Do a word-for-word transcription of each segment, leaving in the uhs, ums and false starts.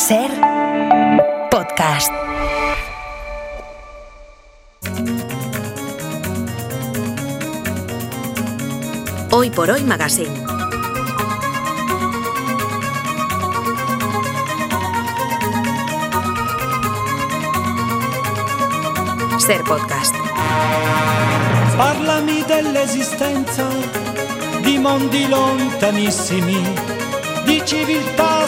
Ser podcast. Hoy por Hoy Magazine. Ser podcast. Parlami dell'esistenza di mondi lontanissimi, di civiltà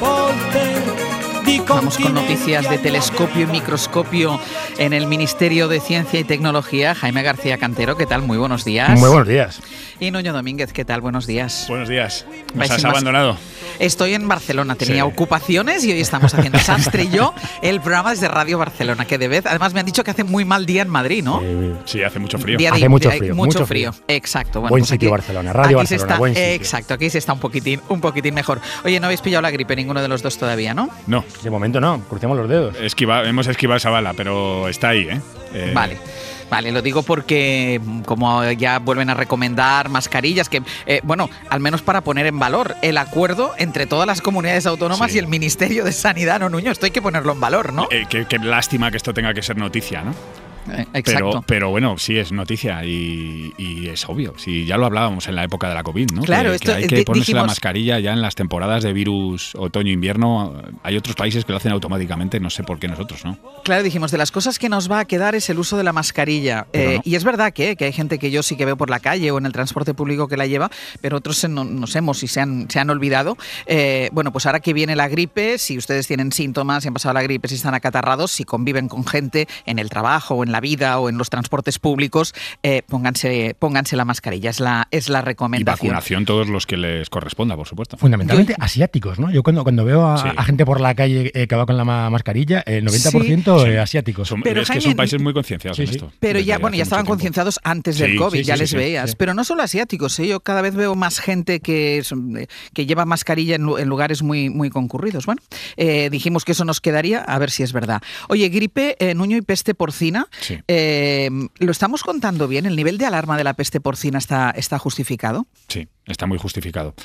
sepolte. Vamos con noticias de telescopio y microscopio en el Ministerio de Ciencia y Tecnología. Jaime García Cantero, ¿qué tal? Muy buenos días. Muy buenos días. Y Nuño Domínguez, ¿qué tal? Buenos días. Buenos días. ¿Nos has abandonado? Estoy en Barcelona, tenía Sí. ocupaciones y hoy estamos haciendo Sastre y yo el programa desde Radio Barcelona, que de vez, además me han dicho que hace muy mal día en Madrid, ¿no? Eh, Sí, hace mucho frío. Día de- Hace mucho hay frío, mucho, mucho frío. frío. Exacto. Bueno, Buen pues sitio aquí- Barcelona, Radio aquí se Barcelona, está- buen sitio. Exacto, aquí se está un poquitín, un poquitín mejor. Oye, no habéis pillado la gripe ninguno de los dos todavía, ¿no? No, de momento no, crucemos los dedos. esquiva, hemos esquivado esa bala, pero está ahí, ¿eh? Eh, Vale. Vale, lo digo porque como ya vuelven a recomendar mascarillas, que, eh, bueno, al menos para poner en valor el acuerdo entre todas las comunidades autónomas Sí. y el Ministerio de Sanidad, ¿no, Nuño? Esto hay que ponerlo en valor, ¿no? eh, qué, qué lástima que esto tenga que ser noticia, ¿no? Eh, exacto. Pero, pero bueno, sí es noticia y, y es obvio. Sí, ya lo hablábamos en la época de la COVID, ¿no? Claro, que, esto, que hay eh, que di- ponerse la dijimos- mascarilla ya en las temporadas de virus otoño-invierno. Hay otros países que lo hacen automáticamente, no sé por qué nosotros, ¿no? Claro, dijimos, de las cosas que nos va a quedar es el uso de la mascarilla. Pero Eh, no. Y es verdad que, que hay gente que yo sí que veo por la calle o en el transporte público que la lleva, pero otros se no- nos hemos y se han, se han olvidado. Eh, bueno, pues ahora que viene la gripe, si ustedes tienen síntomas, si han pasado la gripe, si están acatarrados, si conviven con gente en el trabajo o en la vida o en los transportes públicos, eh, pónganse, pónganse la mascarilla. Es la, es la Y recomendación. vacunación todos los que les corresponda, por supuesto. Fundamentalmente asiáticos, ¿no? Yo cuando, cuando veo a, Sí. a gente por la calle eh, que va con la ma- mascarilla, el noventa por ciento Sí. eh, asiáticos. Son- Pero, es que Jaime, son países muy concienciados sí, en sí. esto. Pero desde ya, bueno, hace ya mucho estaban tiempo. concienciados antes del Sí, COVID, sí, ya sí, les sí, veías. sí. Pero no solo asiáticos, ¿eh? Yo cada vez veo más gente que, son- eh, que lleva mascarilla en, lu- en lugares muy, muy concurridos. Bueno, eh, dijimos que eso nos quedaría, a ver si es verdad. Oye, gripe, eh, Nuño, y peste porcina, Sí. eh, ¿lo estamos contando bien? ¿El nivel de alarma de la peste porcina está, está justificado? Sí, está muy justificado.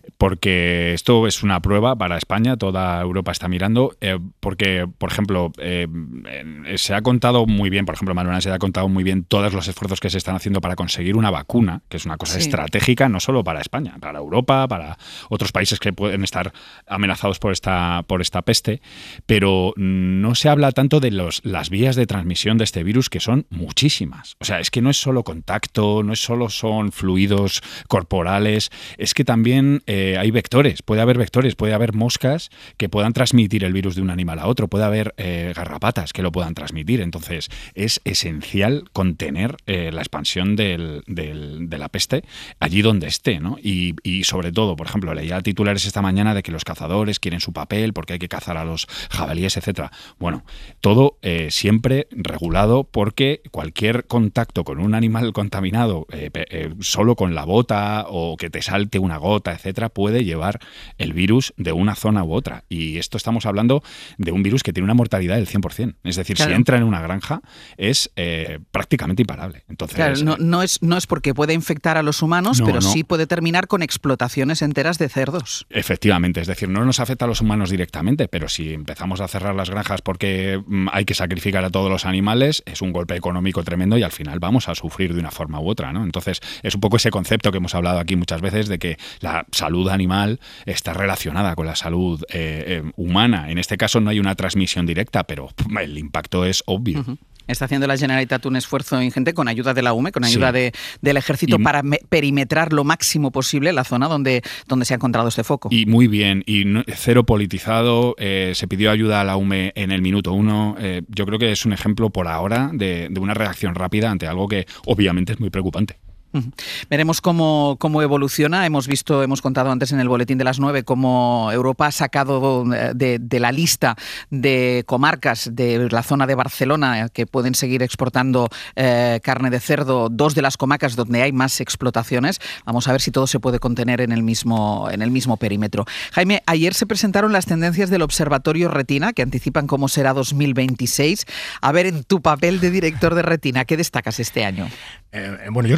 Porque esto es una prueba para España, toda Europa está mirando, eh, porque, por ejemplo, eh, eh, se ha contado muy bien, por ejemplo, Manuela se ha contado muy bien todos los esfuerzos que se están haciendo para conseguir una vacuna, que es una cosa Sí. estratégica no solo para España, para Europa, para otros países que pueden estar amenazados por esta, por esta peste, pero no se habla tanto de los, las vías de transmisión de este virus, que son muchísimas. O sea, es que no es solo contacto, no es solo son fluidos corporales, es que también eh, hay vectores, puede haber vectores, puede haber moscas que puedan transmitir el virus de un animal a otro, puede haber eh, garrapatas que lo puedan transmitir. Entonces, es esencial contener eh, la expansión del, del- de la peste allí donde esté, ¿no? Y, y sobre todo, por ejemplo, leía titulares esta mañana de que los cazadores quieren su papel porque hay que cazar a los jabalíes, etcétera. Bueno, todo eh, siempre regulado, porque cualquier contacto con un animal contaminado, eh, pe- eh, solo con la bota o que te salte una gota, etcétera, puede llevar el virus de una zona u otra. Y esto estamos hablando de un virus que tiene una mortalidad del cien por ciento. Es decir, Claro. si entra en una granja es eh, prácticamente imparable. Entonces, Claro, no, eh, no, es, no es porque puede infectar a los humanos, No, pero no. sí puede terminar con explotaciones enteras de cerdos. Efectivamente, es decir, no nos afecta a los humanos directamente, pero si empezamos a cerrar las granjas porque mm, hay que sacrificar a todos los animales, es un golpe económico tremendo y al final vamos a sufrir de una forma u otra, ¿no? Entonces, es un poco ese concepto que hemos hablado aquí muchas veces de que la salud animal está relacionada con la salud eh, eh, humana. En este caso no hay una transmisión directa, pero pum, el impacto es obvio. Ujú. Está haciendo la Generalitat un esfuerzo ingente con ayuda de la U M E, con ayuda Sí. de, del Ejército, Y- para me- perimetrar lo máximo posible la zona donde, donde se ha encontrado este foco. Y muy bien, y no- cero politizado, eh, se pidió ayuda a la U M E en el minuto uno. Eh, yo creo que es un ejemplo por ahora de, de una reacción rápida ante algo que obviamente es muy preocupante. Ujú. Veremos cómo, cómo evoluciona. Hemos visto, hemos contado antes en el boletín de las nueve cómo Europa ha sacado de, de la lista de comarcas de la zona de Barcelona que pueden seguir exportando eh, carne de cerdo, dos de las comarcas donde hay más explotaciones. Vamos a ver si todo se puede contener en el mismo, en el mismo perímetro. Jaime, ayer se presentaron las tendencias del Observatorio Retina, que anticipan cómo será dos mil veintiséis. A ver, en tu papel de director de Retina, ¿qué destacas este año? Eh, bueno, yo creo que lo, lo primero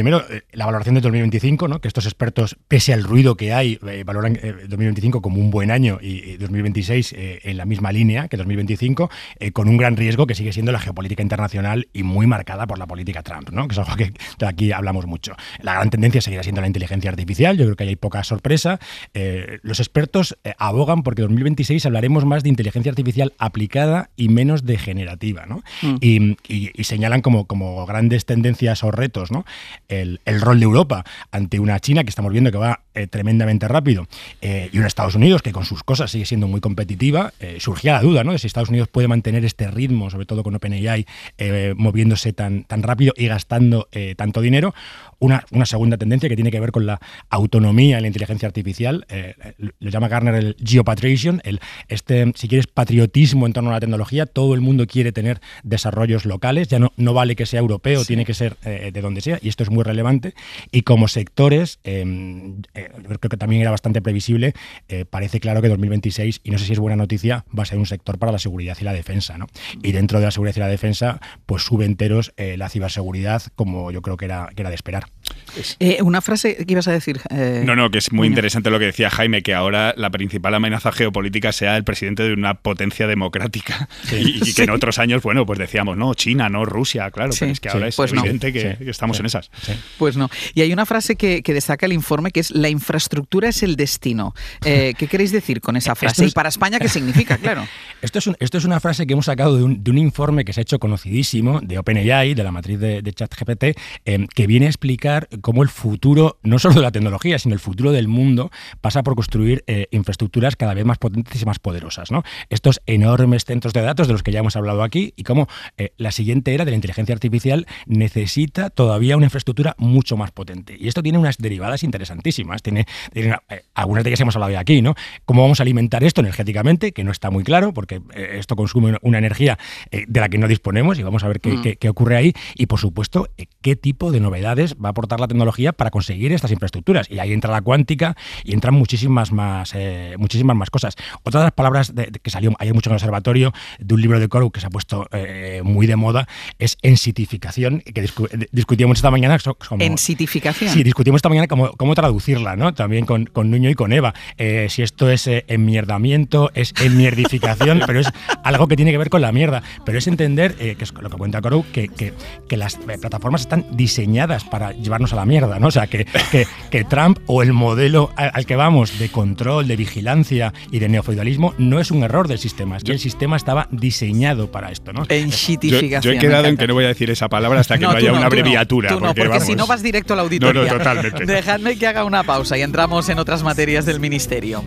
primero, eh, la valoración de dos mil veinticinco, ¿no? Que estos expertos, pese al ruido que hay, eh, valoran eh, dos mil veinticinco como un buen año y, y dos mil veintiséis eh, en la misma línea que dos mil veinticinco, eh, con un gran riesgo que sigue siendo la geopolítica internacional y muy marcada por la política Trump, ¿no? Que es algo que de aquí hablamos mucho. La gran tendencia seguirá siendo la inteligencia artificial, yo creo que ahí hay poca sorpresa. Eh, los expertos eh, abogan porque en dos mil veintiséis hablaremos más de inteligencia artificial aplicada y menos degenerativa, ¿no? Mm. Y, y, y señalan como, como grandes tendencias o retos, ¿no? El, el rol de Europa ante una China que estamos viendo que va eh, tremendamente rápido eh, y un Estados Unidos que con sus cosas sigue siendo muy competitiva. Eh, surgía la duda, ¿no? De si Estados Unidos puede mantener este ritmo, sobre todo con OpenAI, eh, moviéndose tan, tan rápido y gastando eh, tanto dinero. Una, una segunda tendencia que tiene que ver con la autonomía en la inteligencia artificial, eh, lo llama Gartner el geopatriation, el, este, si quieres, patriotismo en torno a la tecnología. Todo el mundo quiere tener desarrollos locales, ya no, no vale que sea europeo, sí. Tiene que ser eh, de donde sea, y esto es muy relevante. Y como sectores, eh, eh, creo que también era bastante previsible, eh, parece claro que dos mil veintiséis, y no sé si es buena noticia, va a ser un sector para la seguridad y la defensa, ¿no? Y dentro de la seguridad y la defensa, pues sube enteros eh, la ciberseguridad, como yo creo que era, que era de esperar. Eh, una frase que ibas a decir. Eh, no, no, que es muy bueno. interesante lo que decía Jaime, que ahora la principal amenaza geopolítica sea el presidente de una potencia democrática. Sí. Y, y que sí. En otros años, bueno, pues decíamos, no, China, no Rusia, claro, sí. Pero es que ahora sí. Es pues evidente no. que, sí. que estamos sí. en esas. Sí. Pues no. Y hay una frase que, que destaca el informe que es: la infraestructura es el destino. Eh, ¿Qué queréis decir con esa frase? Es, y para España, ¿qué significa? Claro. Esto es, un, esto es una frase que hemos sacado de un, de un informe que se ha hecho conocidísimo de OpenAI, de la matriz de, de ChatGPT, eh, que viene a explicar cómo el futuro, no solo de la tecnología, sino el futuro del mundo, pasa por construir eh, infraestructuras cada vez más potentes y más poderosas, ¿no? Estos enormes centros de datos de los que ya hemos hablado aquí, y cómo eh, la siguiente era de la inteligencia artificial necesita todavía una infraestructura mucho más potente. Y esto tiene unas derivadas interesantísimas. Tiene, tiene eh, algunas de ellas hemos hablado de aquí, ¿no? Cómo vamos a alimentar esto energéticamente, que no está muy claro, porque eh, esto consume una energía eh, de la que no disponemos, y vamos a ver qué, mm. qué, qué ocurre ahí. Y, por supuesto, eh, qué tipo de novedades va a aportar la tecnología para conseguir estas infraestructuras. Y ahí entra la cuántica y entran muchísimas más, eh, muchísimas más cosas. Otra de las palabras de, de que salió ayer mucho en el observatorio, de un libro de Coru que se ha puesto eh, muy de moda, es ensitificación, que discu discutíamos esta mañana. Como, ¿Ensitificación? Sí, discutimos esta mañana cómo, cómo traducirla, ¿no? También con, con Nuño y con Eva. Eh, si esto es eh, enmierdamiento, es enmierdificación, pero es algo que tiene que ver con la mierda. Pero es entender, eh, que es lo que cuenta Coru, que, que, que las eh, plataformas están diseñadas para llevarnos a la mierda, ¿no? O sea, que, que, que Trump o el modelo al, al que vamos de control, de vigilancia y de neofeudalismo no es un error del sistema, es que el sistema estaba diseñado para esto, ¿no? Ensitificación. Yo, yo he quedado en que no voy a decir esa palabra hasta que no, no haya no, una abreviatura. No, tú no, porque, porque si no vas directo al auditorio. No, no, totalmente. Dejadme que haga una pausa y entramos en otras materias del Ministerio.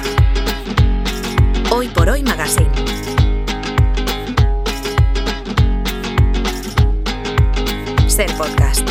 Hoy por Hoy Magazine. Ser podcast.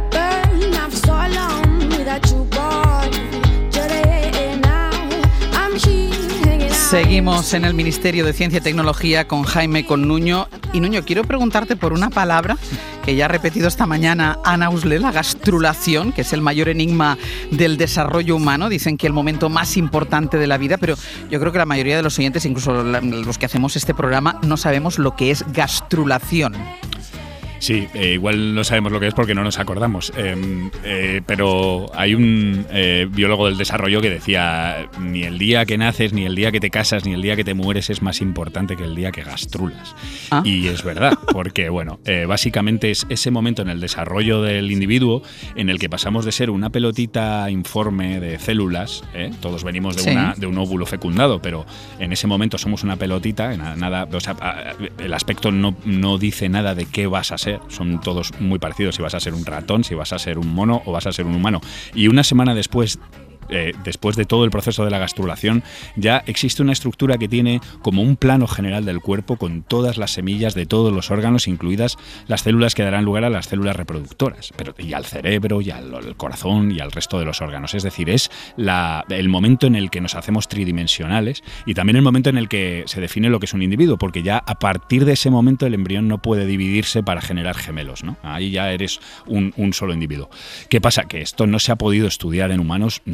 Seguimos en el Ministerio de Ciencia y Tecnología con Jaime, con Nuño. Y Nuño, quiero preguntarte por una palabra que ya ha repetido esta mañana Ana Usle, la gastrulación, que es el mayor enigma del desarrollo humano. Dicen que el momento más importante de la vida, pero yo creo que la mayoría de los oyentes, incluso los que hacemos este programa, no sabemos lo que es gastrulación. Sí, eh, igual no sabemos lo que es porque no nos acordamos, eh, eh, pero hay un eh, biólogo del desarrollo que decía: ni el día que naces, ni el día que te casas, ni el día que te mueres es más importante que el día que gastrulas. ¿Ah? Y es verdad, porque bueno, eh, básicamente es ese momento en el desarrollo del individuo en el que pasamos de ser una pelotita informe de células, ¿eh? Todos venimos de, sí. una, de un óvulo fecundado, pero en ese momento somos una pelotita, nada, o sea, el aspecto no, no dice nada de qué vas a ser. Son todos muy parecidos, si vas a ser un ratón, si vas a ser un mono o vas a ser un humano. Y una semana después, eh, después de todo el proceso de la gastrulación, ya existe una estructura que tiene como un plano general del cuerpo con todas las semillas de todos los órganos, incluidas las células que darán lugar a las células reproductoras, pero y al cerebro, y al, al corazón, y al resto de los órganos. Es decir, es la, el momento en el que nos hacemos tridimensionales y también el momento en el que se define lo que es un individuo, porque ya a partir de ese momento el embrión no puede dividirse para generar gemelos, ¿no? Ahí ya eres un, un solo individuo. ¿Qué pasa? Que esto no se ha podido estudiar en humanos nunca.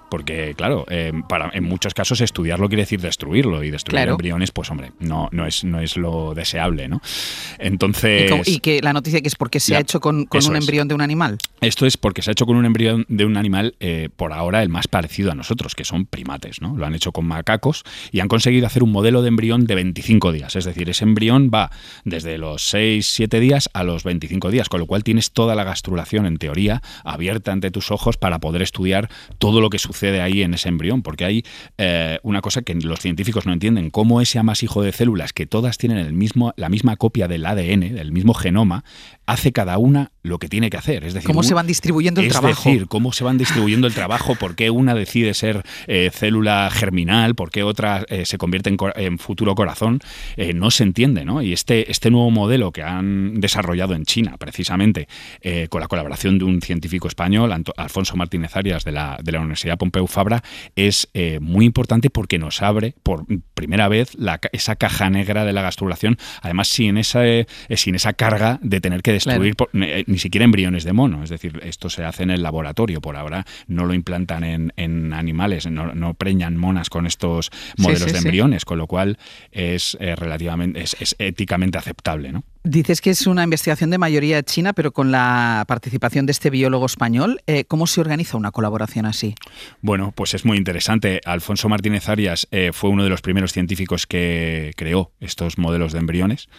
porque claro, eh, para, en muchos casos estudiarlo quiere decir destruirlo, y destruir claro. embriones, pues hombre, no, no, es, no es lo deseable, ¿no? Entonces... ¿Y, cómo, y que la noticia que es porque se ya, ha hecho con, con un es. embrión de un animal? Esto es porque se ha hecho con un embrión de un animal, eh, por ahora el más parecido a nosotros, que son primates, ¿no? Lo han hecho con macacos y han conseguido hacer un modelo de embrión de veinticinco días, es decir, ese embrión va desde los seis siete días a los veinticinco días, con lo cual tienes toda la gastrulación, en teoría, abierta ante tus ojos para poder estudiar todo lo que sucede ahí en ese embrión, porque hay eh, una cosa que los científicos no entienden, cómo ese amasijo de células que todas tienen el mismo, la misma copia del A D N, del mismo genoma, hace cada una lo que tiene que hacer. Es decir, ¿cómo un, se van distribuyendo el es trabajo? Es decir, cómo se van distribuyendo el trabajo, por qué una decide ser eh, célula germinal, por qué otra eh, se convierte en, en futuro corazón, eh, no se entiende, ¿no? Y este, este nuevo modelo que han desarrollado en China, precisamente, eh, con la colaboración de un científico español, Anto, Alfonso Martínez Arias, de la, de la Universidad Pompeu Fabra, es eh, muy importante porque nos abre por primera vez la, esa caja negra de la gastrulación, además sin esa, eh, sin esa carga de tener que destruir claro. por, eh, ni siquiera embriones de mono. Es decir, esto se hace en el laboratorio, por ahora no lo implantan en, en animales, no, no preñan monas con estos modelos sí, sí, de embriones, sí. con lo cual es eh, relativamente es, es éticamente aceptable, ¿no? Dices que es una investigación de mayoría china, pero con la participación de este biólogo español. Eh, ¿Cómo se organiza una colaboración así? Bueno, pues es muy interesante. Alfonso Martínez Arias eh, fue uno de los primeros científicos que creó estos modelos de embriones.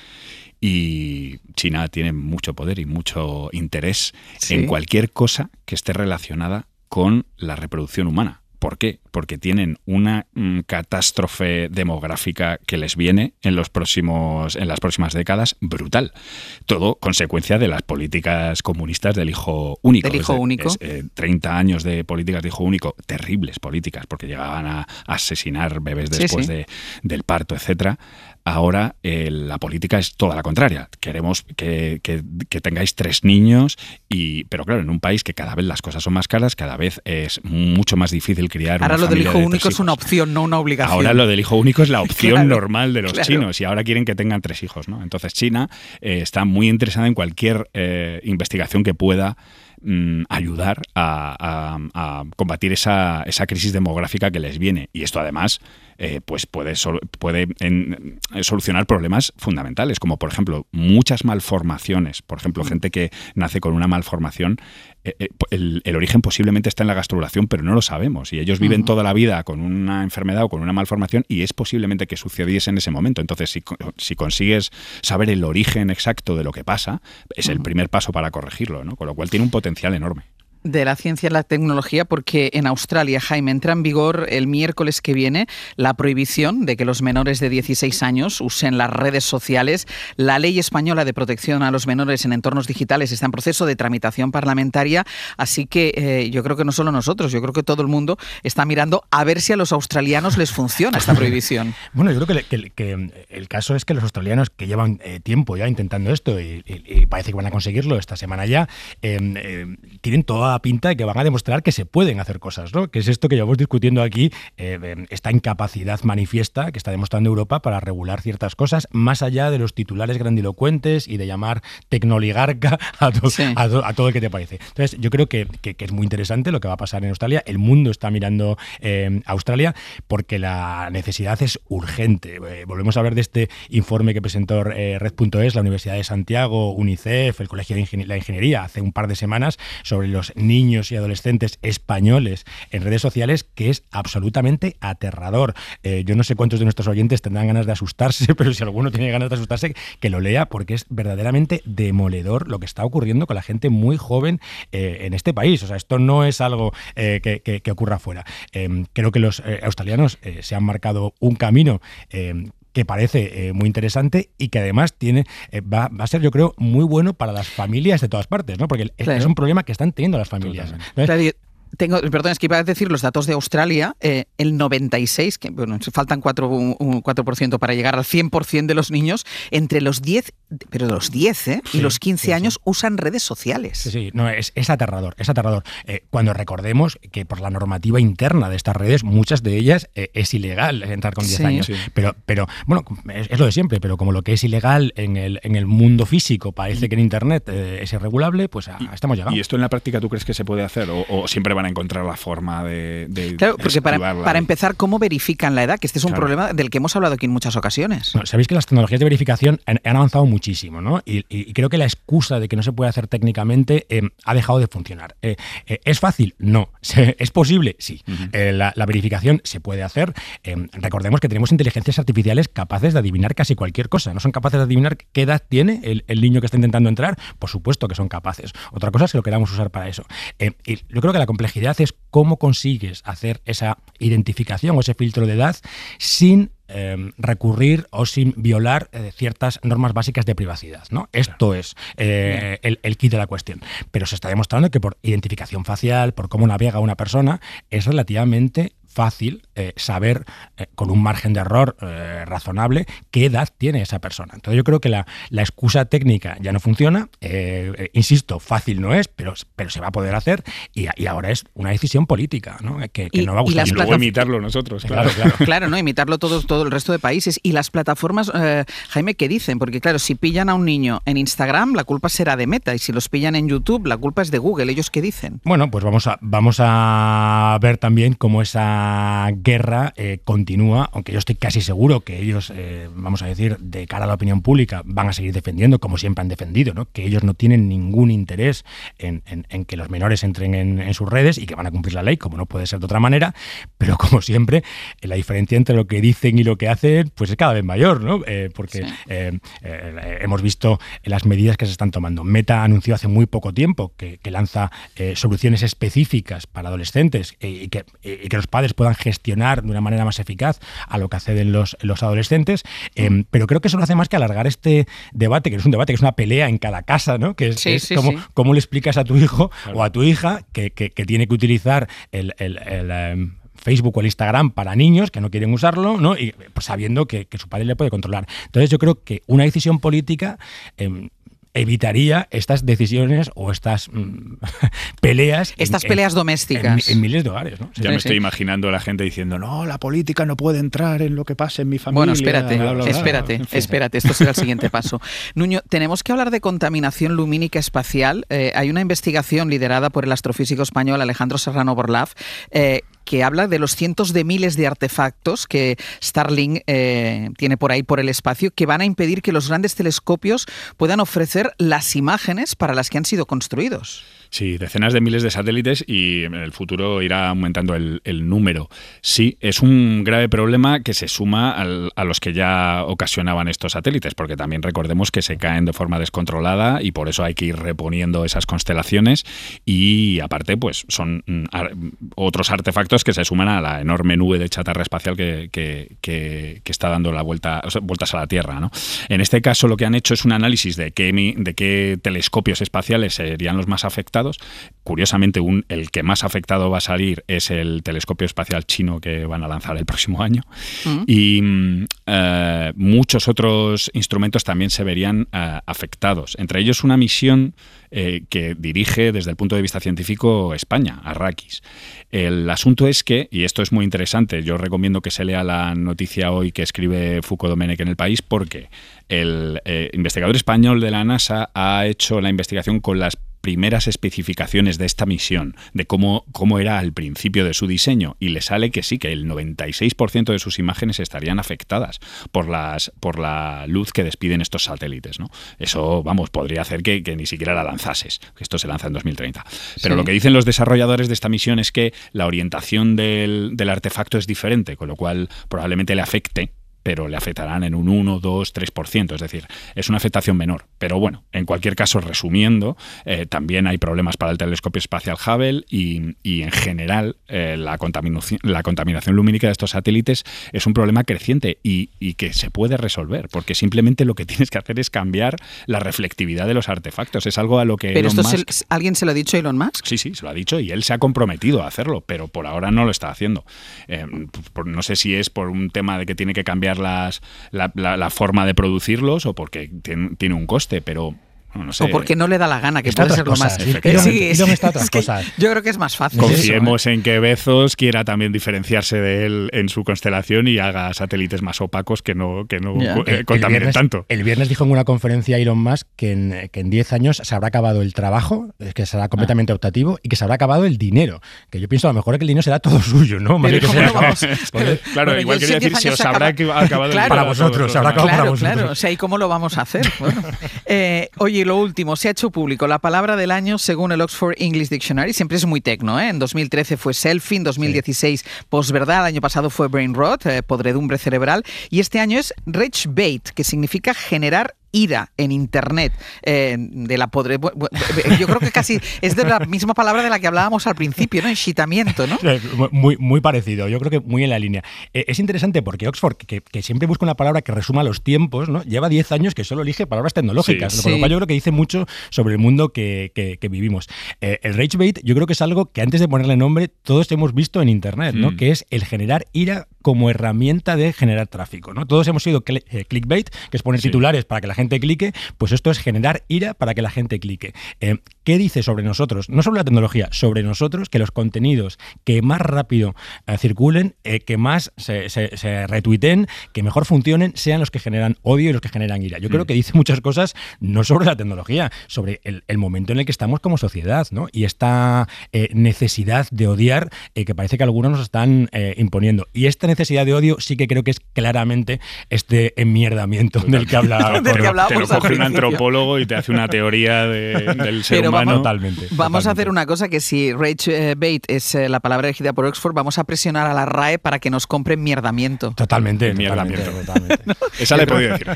Y China tiene mucho poder y mucho interés ¿sí? en cualquier cosa que esté relacionada con la reproducción humana. ¿Por qué? Porque tienen una mm, catástrofe demográfica que les viene en los próximos, en las próximas décadas brutal. Todo consecuencia de las políticas comunistas del hijo único. Del hijo es, único. Es, eh, treinta años de políticas de hijo único, terribles políticas, porque llegaban a asesinar bebés después sí, sí. De, del parto, etcétera. Ahora eh, la política es toda la contraria. Queremos que, que, que tengáis tres niños, y, pero claro, en un país que cada vez las cosas son más caras, cada vez es mucho más difícil criar ahora una familia de tres hijos. Ahora lo del hijo único es una opción, no una obligación. Ahora lo del hijo único es la opción claro, normal de los claro. chinos, y ahora quieren que tengan tres hijos, ¿no? Entonces China eh, está muy interesada en cualquier eh, investigación que pueda mm, ayudar a, a, a combatir esa, esa crisis demográfica que les viene. Y esto además Eh, pues puede, sol, puede en, solucionar problemas fundamentales, como por ejemplo muchas malformaciones. Por ejemplo, gente que nace con una malformación, eh, eh, el, el origen posiblemente está en la gastrulación, pero no lo sabemos. Y ellos viven uh-huh. toda la vida con una enfermedad o con una malformación, y es posiblemente que sucediese en ese momento. Entonces, si, si consigues saber el origen exacto de lo que pasa, es uh-huh. el primer paso para corregirlo, ¿no? Con lo cual tiene un potencial enorme. De la ciencia y la tecnología, porque en Australia, Jaime, entra en vigor el miércoles que viene la prohibición de que los menores de dieciséis años usen las redes sociales. La ley española de protección a los menores en entornos digitales está en proceso de tramitación parlamentaria, así que eh, yo creo que no solo nosotros, yo creo que todo el mundo está mirando a ver si a los australianos les funciona esta prohibición. Bueno, yo creo que, que, que el caso es que los australianos, que llevan eh, tiempo ya intentando esto y, y, y parece que van a conseguirlo esta semana ya, eh, eh, tienen toda pinta de que van a demostrar que se pueden hacer cosas, ¿no? Que es esto que llevamos discutiendo aquí, eh, esta incapacidad manifiesta que está demostrando Europa para regular ciertas cosas, más allá de los titulares grandilocuentes y de llamar tecnoligarca a, to, sí. a, to, a todo el que te parece. Entonces, yo creo que, que, que es muy interesante lo que va a pasar en Australia. El mundo está mirando eh, a Australia porque la necesidad es urgente. Eh, volvemos a hablar de este informe que presentó eh, Red punto es, la Universidad de Santiago, UNICEF, el Colegio de Ingen- la Ingeniería, hace un par de semanas, sobre los niños y adolescentes españoles en redes sociales, que es absolutamente aterrador. Eh, yo no sé cuántos de nuestros oyentes tendrán ganas de asustarse, pero si alguno tiene ganas de asustarse, que lo lea, porque es verdaderamente demoledor lo que está ocurriendo con la gente muy joven eh, en este país. O sea, esto no es algo eh, que, que, que ocurra afuera. Eh, creo que los eh, australianos eh, se han marcado un camino eh, que parece eh, muy interesante y que además tiene eh, va, va a ser, yo creo, muy bueno para las familias de todas partes, ¿no? Porque es, claro. es un problema que están teniendo las familias. Entonces, Tengo, perdón, es que iba a decir los datos de Australia, eh, el noventa y seis, que bueno, faltan cuatro por ciento para llegar al cien por ciento de los niños entre los diez pero de los diez, ¿eh? Sí, y los quince sí, años sí. usan redes sociales. Sí, sí, no, es, es aterrador, es aterrador. Eh, cuando recordemos que por la normativa interna de estas redes, muchas de ellas eh, es ilegal entrar con diez Sí. años. Sí. Pero, pero bueno, es, es lo de siempre, pero como lo que es ilegal en el, en el mundo físico parece que en Internet eh, es irregulable, pues a, estamos llegando. ¿Y esto en la práctica tú crees que se puede hacer? ¿O, o siempre van a encontrar la forma de, de Claro, porque para, esquivarla? para empezar, ¿cómo verifican la edad? Que este es un Claro. problema del que hemos hablado aquí en muchas ocasiones. No, sabéis que las tecnologías de verificación han, han avanzado muchísimo, ¿no? Y, y- y creo que la excusa de que no se puede hacer técnicamente eh, ha dejado de funcionar. Eh, eh, ¿Es fácil? No. Se- ¿Es posible? Sí. Ujú. Eh, la, la verificación se puede hacer. Eh, recordemos que tenemos inteligencias artificiales capaces de adivinar casi cualquier cosa. ¿No son capaces de adivinar qué edad tiene el, el niño que está intentando entrar? Por supuesto que son capaces. Otra cosa es que lo queramos usar para eso. Eh, y yo creo que la complejidad es cómo consigues hacer esa identificación o ese filtro de edad sin eh, recurrir o sin violar eh, ciertas normas básicas de privacidad, ¿no? Esto es eh, el, el kit de la cuestión. Pero se está demostrando que por identificación facial, por cómo navega una persona, es relativamente fácil eh, saber eh, con un margen de error eh, razonable qué edad tiene esa persona. Entonces yo creo que la, la excusa técnica ya no funciona, eh, eh, insisto, fácil no es, pero, pero se va a poder hacer y, y ahora es una decisión política, ¿no? Que, que Y- no va a y gustar. las Y luego plataformas- imitarlo nosotros, claro. Claro, claro. Claro, ¿no? Imitarlo todo, todo el resto de países. Y las plataformas, eh, Jaime, ¿qué dicen? Porque claro, si pillan a un niño en Instagram, la culpa será de Meta. Y si los pillan en YouTube, la culpa es de Google. ¿Ellos qué dicen? Bueno, pues vamos a, vamos a ver también cómo esa guerra eh, continúa, aunque yo estoy casi seguro que ellos, eh, vamos a decir, de cara a la opinión pública, van a seguir defendiendo, como siempre han defendido, ¿no? Que ellos no tienen ningún interés en, en- en que los menores entren en, en sus redes y que van a cumplir la ley, como no puede ser de otra manera, pero como siempre, eh, la diferencia entre lo que dicen y lo que hacen, pues es cada vez mayor, ¿no? Eh, porque Sí. eh, eh, hemos visto las medidas que se están tomando. Meta anunció hace muy poco tiempo que, que lanza eh, soluciones específicas para adolescentes eh, y, que, y que los padres puedan gestionar de una manera más eficaz a lo que acceden los, los adolescentes. Eh, pero creo que eso no hace más que alargar este debate, que no es un debate, que es una pelea en cada casa, ¿no? Que es, Sí, es sí, como, sí. cómo le explicas a tu hijo Claro. o a tu hija que, que- que tiene que utilizar el... el- el, em, Facebook o el Instagram para niños que no quieren usarlo, ¿no? Y pues, sabiendo que, que su padre le puede controlar. Entonces yo creo que una decisión política em, evitaría estas decisiones o estas mm, peleas. en- Estas en- peleas en, domésticas. en miles de hogares, ¿no? Sí. Ya Sí, me sí. estoy imaginando a la gente diciendo, no, la política no puede entrar en lo que pasa en mi familia. Bueno, espérate, bla, bla, bla". espérate, En fin. espérate, esto será el siguiente paso. Nuño, tenemos que hablar de contaminación lumínica espacial. Eh, hay una investigación liderada por el astrofísico español Alejandro Serrano Borlaf eh, que habla de los cientos de miles de artefactos que Starlink eh, tiene por ahí por el espacio que van a impedir que los grandes telescopios puedan ofrecer las imágenes para las que han sido construidos. Sí, decenas de miles de satélites y en el futuro irá aumentando el, el número. Sí, es un grave problema que se suma al- a los que ya ocasionaban estos satélites, porque también recordemos que se caen de forma descontrolada y por eso hay que ir reponiendo esas constelaciones y aparte pues son mm, ar- otros artefactos que se suman a la enorme nube de chatarra espacial que, que- que- que está dando la vuelta, o sea, vueltas a la Tierra, ¿no? En este caso lo que han hecho es un análisis de qué, mi- de qué telescopios espaciales serían los más afectados. Curiosamente, un, el que más afectado va a salir es el telescopio espacial chino que van a lanzar el próximo año. Mm. Y mm, eh, muchos otros instrumentos también se verían eh, afectados. Entre ellos una misión eh, que dirige desde el punto de vista científico España, Arrakis. El asunto es que, y esto es muy interesante, yo recomiendo que se lea la noticia hoy que escribe Foucault Domenech en El País, porque el eh, investigador español de la NASA ha hecho la investigación con las primeras especificaciones de esta misión, de cómo, cómo era al principio de su diseño, y le sale que sí, que el noventa y seis por ciento de sus imágenes estarían afectadas por las por la luz que despiden estos satélites, ¿no? Eso, vamos, podría hacer que, que ni siquiera la lanzases, que esto se lanza en dos mil treinta. Pero Sí. lo que dicen los desarrolladores de esta misión es que la orientación del, del artefacto es diferente, con lo cual probablemente le afecte, pero le afectarán en un uno, dos, tres por ciento, es decir, es una afectación menor. Pero bueno, en cualquier caso, resumiendo, eh, también hay problemas para el telescopio espacial Hubble y, y en general eh, la, contaminación, la contaminación lumínica de estos satélites es un problema creciente y, y que se puede resolver, porque simplemente lo que tienes que hacer es cambiar la reflectividad de los artefactos. Es algo a lo que Pero Elon esto se- Musk... ¿alguien se lo ha dicho a Elon Musk? Sí, sí, se lo ha dicho y él se ha comprometido a hacerlo, pero por ahora no lo está haciendo. Eh, por- no sé si es por un tema de que tiene que cambiar cambiar las, la, la, la forma de producirlos o porque tiene, tiene un coste, pero... No, no sé. O porque no le da la gana, que está puede ser lo cosas, más... sí, Sí, es, está otras es que cosas. yo creo que es más fácil. Confiemos eso, ¿eh? en que Bezos quiera también diferenciarse de él en su constelación y haga satélites más opacos que no, que no Ya. eh, contaminen viernes, tanto. El viernes dijo en una conferencia Elon Musk que en, que en diez años se habrá acabado el trabajo, que será completamente optativo y que se habrá acabado el dinero. Que yo pienso a lo mejor que el dinero será todo suyo, ¿no? Más Pero bien que ¿cómo se lo haya vamos? acabado. Pero- Claro, bueno, igual yo quería en diez decir, se años os habrá acaba- acabado el Claro, dinero para a vosotros, todos, se habrá ¿no? acabado para Claro, vosotros. claro. O sea, ¿y cómo lo vamos a hacer? Bueno. Eh, oye, lo último, se ha hecho público la palabra del año según el Oxford English Dictionary. Siempre es muy tecno, ¿eh? En dos mil trece fue selfie, en dos mil dieciséis posverdad, el año pasado fue brain rot, eh, podredumbre cerebral, y este año es rage bait, que significa generar ira en internet, eh, de la podre... Yo creo que casi es de la misma palabra de la que hablábamos al principio, ¿no? Enchitamiento, ¿no? Muy, muy parecido, yo creo que muy en la línea. Eh, es interesante porque Oxford, que, que siempre busca una palabra que resuma los tiempos, ¿no? Lleva diez años que solo elige palabras tecnológicas, Sí. con lo Sí. cual yo creo que dice mucho sobre el mundo que, que, que vivimos. Eh, el rage bait yo creo que es algo que antes de ponerle nombre todos hemos visto en internet, ¿no? Mm. Que es el generar ira como herramienta de generar tráfico, ¿no? Todos hemos sido cl- eh, clickbait, que es poner Sí. titulares para que la gente clique, pues esto es generar ira para que la gente clique. Eh, ¿Qué dice sobre nosotros? No sobre la tecnología, sobre nosotros, que los contenidos que más rápido eh, circulen, eh, que más se, se, se retuiteen, que mejor funcionen, sean los que generan odio y los que generan ira. Yo creo Mm. que dice muchas cosas, no sobre la tecnología, sobre el, el momento en el que estamos como sociedad, ¿no? Y esta eh, necesidad de odiar eh, que parece que algunos nos están eh, imponiendo. Y esta necesidad de odio sí que creo que es claramente este enmierdamiento del que habla Del que Coro. hablaba. Te lo Hablábamos al coge un principio. antropólogo y te hace una teoría de- del ser Pero humano. vamos- Totalmente. Vamos a hacer totalmente. una cosa, que si rage eh, bait es eh, la palabra elegida por Oxford, vamos a presionar a la R A E para que nos compren mierdamiento. Totalmente, Mierdamiento. totalmente, totalmente. Esa le he podido decir.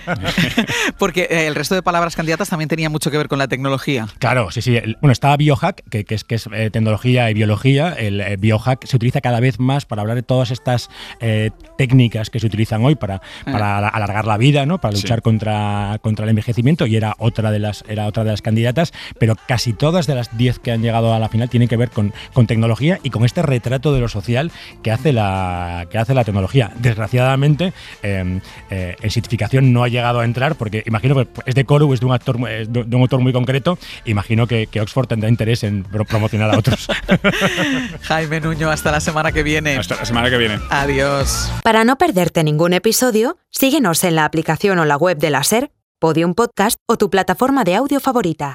Porque eh, el resto de palabras candidatas también tenía mucho que ver con la tecnología. Claro, sí, sí. El- bueno, estaba biohack, que, que es, que es eh, tecnología y biología. El eh, biohack se utiliza cada vez más para hablar de todas estas eh, técnicas que se utilizan hoy para, para ala- alargar la vida, ¿no? Para Sí. luchar contra, contra el envejecimiento, y era otra de las era otra de las candidatas, pero casi todas de las diez que han llegado a la final tienen que ver con, con tecnología y con este retrato de lo social que hace la, que hace la tecnología. Desgraciadamente, eh, eh, en Sitificación no ha llegado a entrar, porque imagino que es de Coro, es de un actor muy- es de de un autor muy concreto. Imagino que, que Oxford tendrá interés en pro- promocionar a otros. Jaime Nuño, hasta la semana que viene. Hasta la semana que viene. Adiós. Para no perderte ningún episodio, síguenos en la aplicación o la web de la SER, Podium Podcast o tu plataforma de audio favorita.